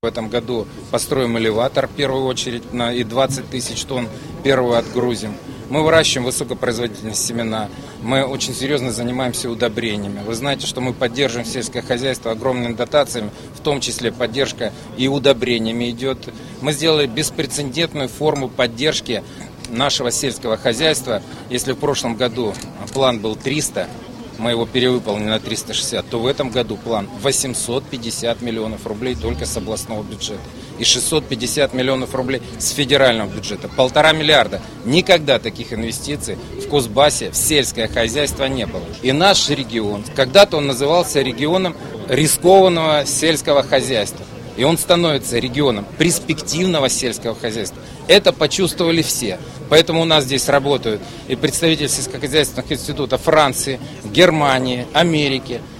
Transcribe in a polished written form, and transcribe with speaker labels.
Speaker 1: В этом году построим элеватор в первую очередь и 20 тысяч тонн первую отгрузим. Мы выращиваем высокопроизводительные семена. Мы очень серьезно занимаемся удобрениями. Вы знаете, что мы поддерживаем сельское хозяйство огромными дотациями, в том числе поддержка и удобрениями идет. Мы сделали беспрецедентную форму поддержки нашего сельского хозяйства. Если в прошлом году план был 300, мы его перевыполнили на 360, то в этом году план 850 миллионов рублей только с областного бюджета и 650 миллионов рублей с федерального бюджета. 1,5 миллиарда. Никогда таких инвестиций в Кузбассе, в сельское хозяйство не было. И наш регион, когда-то он назывался регионом рискованного сельского хозяйства. И он становится регионом перспективного сельского хозяйства. Это почувствовали все. Поэтому у нас здесь работают и представители сельскохозяйственных институтов Франции, Германии, Америки.